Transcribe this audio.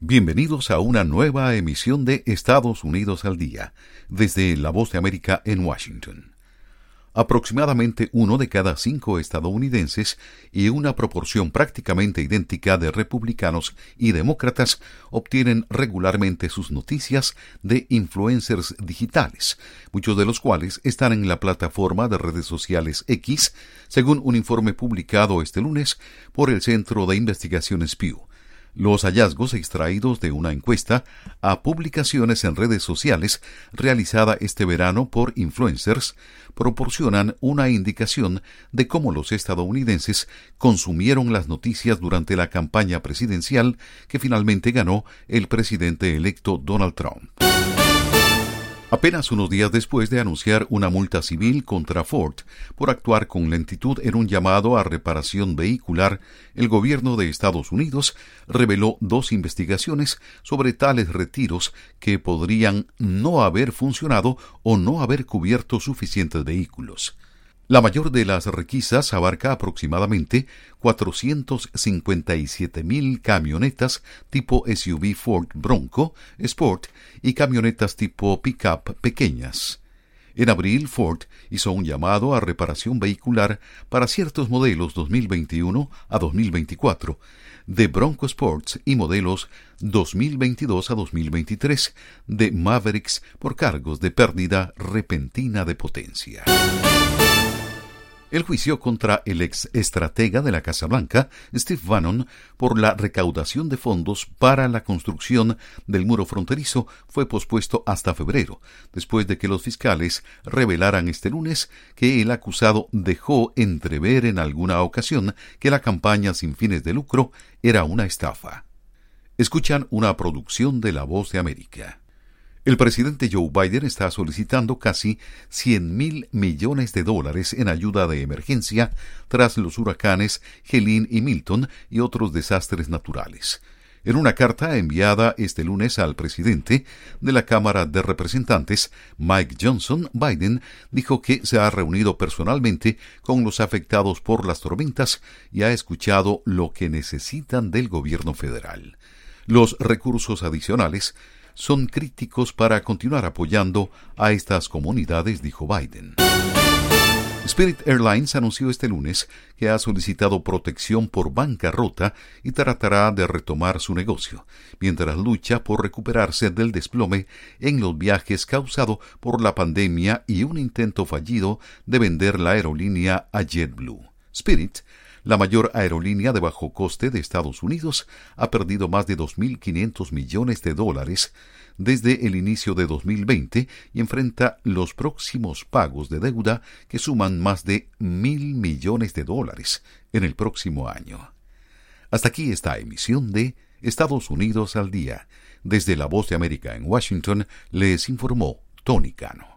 Bienvenidos a una nueva emisión de Estados Unidos al Día, desde La Voz de América en Washington. Aproximadamente 1 de cada 5 estadounidenses y una proporción prácticamente idéntica de republicanos y demócratas obtienen regularmente sus noticias de influencers digitales, muchos de los cuales están en la plataforma de redes sociales X, según un informe publicado este lunes por el Centro de Investigaciones Pew. Los hallazgos extraídos de una encuesta a publicaciones en redes sociales realizada este verano por influencers proporcionan una indicación de cómo los estadounidenses consumieron las noticias durante la campaña presidencial que finalmente ganó el presidente electo Donald Trump. Apenas unos días después de anunciar una multa civil contra Ford por actuar con lentitud en un llamado a reparación vehicular, el gobierno de Estados Unidos reveló 2 investigaciones sobre tales retiros que podrían no haber funcionado o no haber cubierto suficientes vehículos. La mayor de las requisas abarca aproximadamente 457,000 camionetas tipo SUV Ford Bronco Sport y camionetas tipo pickup pequeñas. En abril, Ford hizo un llamado a reparación vehicular para ciertos modelos 2021 a 2024 de Bronco Sports y modelos 2022 a 2023 de Mavericks por cargos de pérdida repentina de potencia. El juicio contra el ex estratega de la Casa Blanca, Steve Bannon, por la recaudación de fondos para la construcción del muro fronterizo fue pospuesto hasta febrero, después de que los fiscales revelaran este lunes que el acusado dejó entrever en alguna ocasión que la campaña sin fines de lucro era una estafa. Escuchan una producción de La Voz de América. El presidente Joe Biden está solicitando casi $100,000 millones en ayuda de emergencia tras los huracanes Helene y Milton y otros desastres naturales. En una carta enviada este lunes al presidente de la Cámara de Representantes, Mike Johnson, Biden dijo que se ha reunido personalmente con los afectados por las tormentas y ha escuchado lo que necesitan del gobierno federal. Los recursos adicionales son críticos para continuar apoyando a estas comunidades, dijo Biden. Spirit Airlines anunció este lunes que ha solicitado protección por bancarrota y tratará de retomar su negocio, mientras lucha por recuperarse del desplome en los viajes causado por la pandemia y un intento fallido de vender la aerolínea a JetBlue. Spirit, la mayor aerolínea de bajo coste de Estados Unidos, ha perdido más de $2.500 millones desde el inicio de 2020 y enfrenta los próximos pagos de deuda que suman más de $1.000 millones en el próximo año. Hasta aquí esta emisión de Estados Unidos al Día. Desde La Voz de América en Washington les informó Tony Cano.